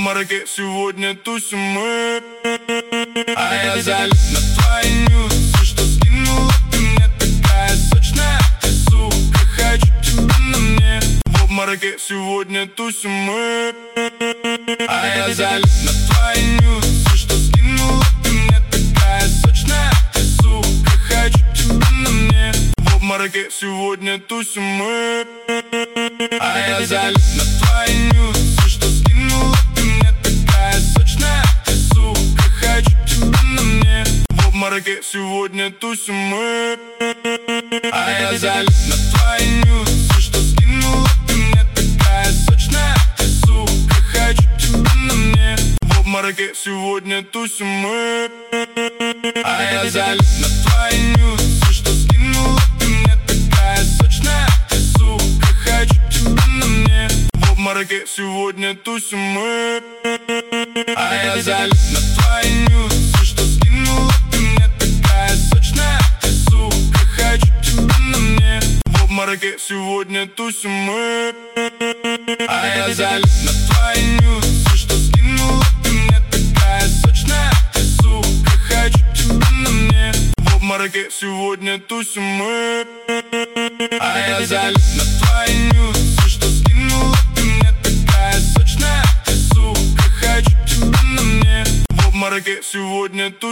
обмороке сегодня тусим мы. А я залип на твои нюцы, что скинула ты мне, такая сочная ты, сука. Хочу тебя на мне. В обмороке сегодня тусим мы. А я залип на твои нюцы, что скинула ты мне, такая сочная ты, сука. Хочу тебя на мне. В обмороке сегодня тусим мы. А я залип на твои нюцы, что скинула ты мне, такая сочная ты, сука. Хочу тебя на мне. В обмороке сегодня тусим мы. А я залип на твои нюцы, что скинула ты мне, такая сочная ты, сука. Хочу тебя на мне. В обмороке сегодня тусим мы. А я залип на твои нюцы, что скинула ты мне, такая сочная ты, сука. Хочу тебя на мне. В обмороке сегодня тусим мы. А я залип на твои нюцы, что скинула ты мне, такая сочная ты, сука. Хочу тебя на мне. В обмороке сегодня тусим мы. А я залип на твои нюцы, что скинула ты мне, такая сочная ты, сука. Хочу тебя на мне. В обмороке сегодня тусим мы. А я залип на твои нюцы, что скинула ты мне, такая сочная ты, сука. Хочу тебя на мне. В обмороке сегодня тусим.